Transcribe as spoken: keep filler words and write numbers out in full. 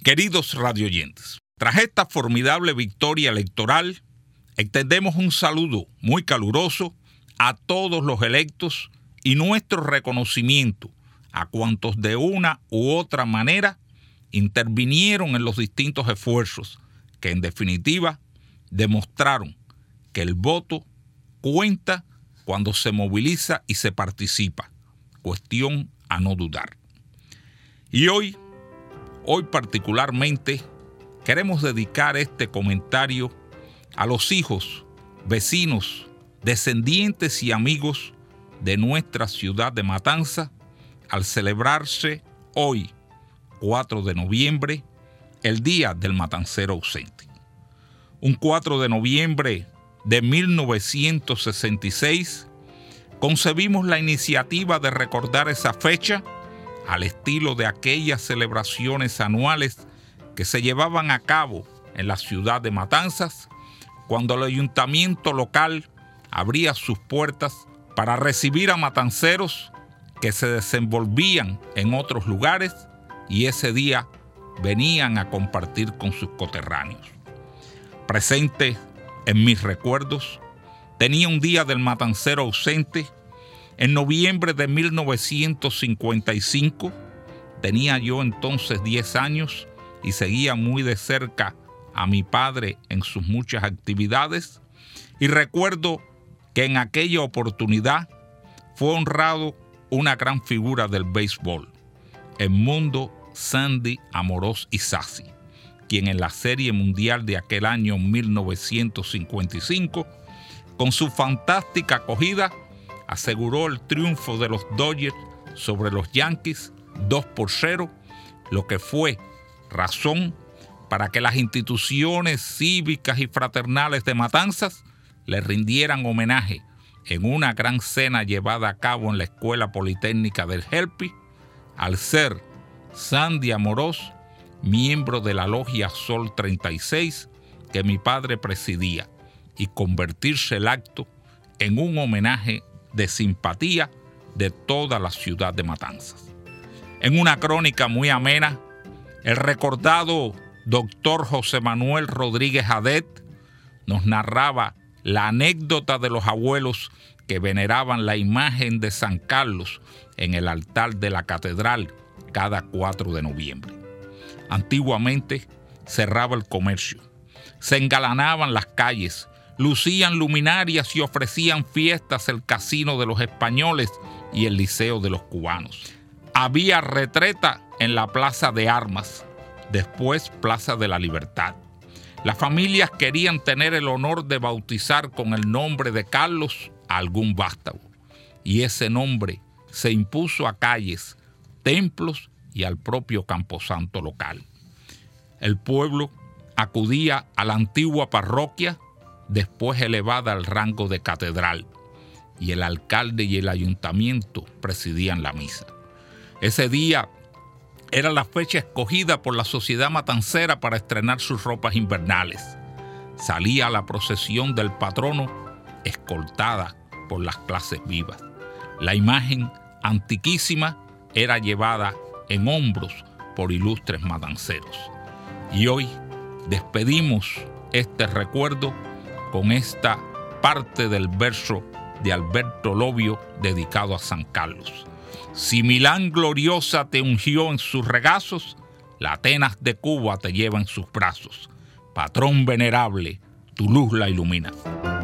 Queridos radioyentes, tras esta formidable victoria electoral, extendemos un saludo muy caluroso a todos los electos y nuestro reconocimiento a cuantos de una u otra manera intervinieron en los distintos esfuerzos que, en definitiva, demostraron que el voto cuenta cuando se moviliza y se participa, cuestión a no dudar. Y hoy, hoy particularmente, queremos dedicar este comentario a los hijos, vecinos, descendientes y amigos de nuestra ciudad de Matanza, al celebrarse hoy, cuatro de noviembre, el Día del Matancero Ausente. Un cuatro de noviembre de mil novecientos sesenta y seis, concebimos la iniciativa de recordar esa fecha al estilo de aquellas celebraciones anuales que se llevaban a cabo en la ciudad de Matanzas, cuando el ayuntamiento local abría sus puertas para recibir a matanceros que se desenvolvían en otros lugares y ese día venían a compartir con sus coterráneos. Presente en mis recuerdos, tenía un Día del Matancero Ausente en noviembre de mil novecientos cincuenta y cinco. Tenía yo entonces diez años y seguía muy de cerca a mi padre en sus muchas actividades, y recuerdo que en aquella oportunidad fue honrado una gran figura del béisbol, Edmundo Sandy Amorós Isasi, quien en la Serie Mundial de aquel año mil novecientos cincuenta y cinco, con su fantástica acogida, aseguró el triunfo de los Dodgers sobre los Yankees dos por cero, lo que fue razón para que las instituciones cívicas y fraternales de Matanzas le rindieran homenaje en una gran cena llevada a cabo en la Escuela Politécnica del Helpi, al ser Sandy Amorós miembro de la Logia Sol treinta y seis que mi padre presidía, y convertirse el acto en un homenaje de simpatía de toda la ciudad de Matanzas. En una crónica muy amena, el recordado doctor José Manuel Rodríguez Adet nos narraba la anécdota de los abuelos que veneraban la imagen de San Carlos en el altar de la catedral cada cuatro de noviembre. Antiguamente cerraba el comercio, se engalanaban las calles, lucían luminarias y ofrecían fiestas el Casino de los Españoles y el Liceo de los Cubanos. Había retreta en la Plaza de Armas, después Plaza de la Libertad. Las familias querían tener el honor de bautizar con el nombre de Carlos a algún vástago, y ese nombre se impuso a calles, templos y al propio camposanto local. El pueblo acudía a la antigua parroquia, después elevada al rango de catedral, y el alcalde y el ayuntamiento presidían la misa. Ese día era la fecha escogida por la sociedad matancera para estrenar sus ropas invernales. Salía la procesión del patrono escoltada por las clases vivas. La imagen antiquísima era llevada en hombros por ilustres matanceros. Y hoy despedimos este recuerdo con esta parte del verso de Alberto Lobio dedicado a San Carlos. Si Milán gloriosa te ungió en sus regazos, la Atenas de Cuba te lleva en sus brazos. Patrón venerable, tu luz la ilumina.